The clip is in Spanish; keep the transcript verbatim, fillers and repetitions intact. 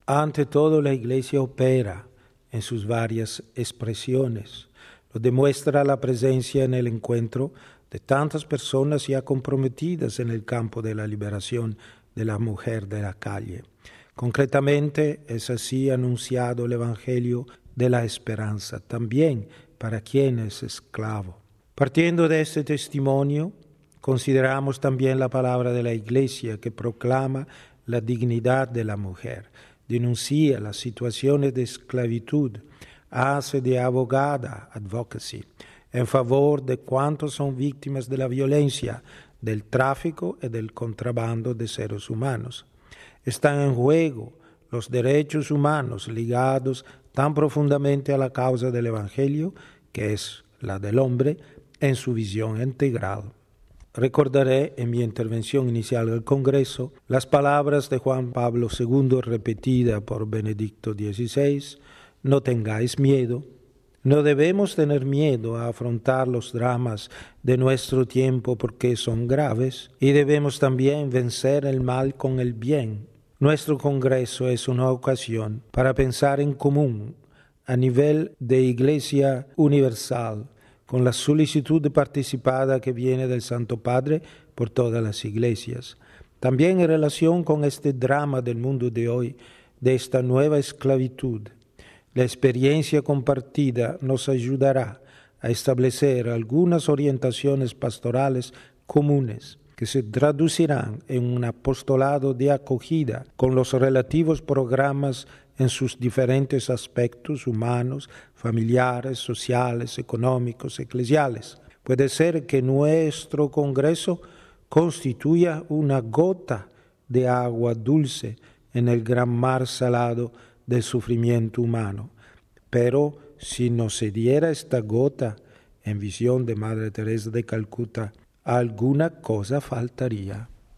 Ante todo, la Iglesia opera en sus varias expresiones. Lo demuestra la presencia en el encuentro de tantas personas ya comprometidas en el campo de la liberación de la mujer de la calle. Concretamente, es así anunciado el Evangelio de la esperanza, también para quien es esclavo. Partiendo de este testimonio, consideramos también la palabra de la Iglesia que proclama la dignidad de la mujer, denuncia las situaciones de esclavitud, hace de abogada, advocacy, en favor de cuantos son víctimas de la violencia, del tráfico y del contrabando de seres humanos. Están en juego los derechos humanos ligados tan profundamente a la causa del Evangelio, que es la del hombre, en su visión integral. Recordaré en mi intervención inicial del Congreso las palabras de Juan Pablo segundo repetidas por Benedicto dieciséis: no tengáis miedo. No debemos tener miedo a afrontar los dramas de nuestro tiempo porque son graves y debemos también vencer el mal con el bien. Nuestro Congreso es una ocasión para pensar en común a nivel de Iglesia universal, con la solicitud participada que viene del Santo Padre por todas las iglesias. También en relación con este drama del mundo de hoy, de esta nueva esclavitud, la experiencia compartida nos ayudará a establecer algunas orientaciones pastorales comunes que se traducirán en un apostolado de acogida con los relativos programas en sus diferentes aspectos humanos, familiares, sociales, económicos, eclesiales. Puede ser que nuestro Congreso constituya una gota de agua dulce en el gran mar salado del sufrimiento humano. Pero si no se diera esta gota, en visión de Madre Teresa de Calcuta, alguna cosa faltaría.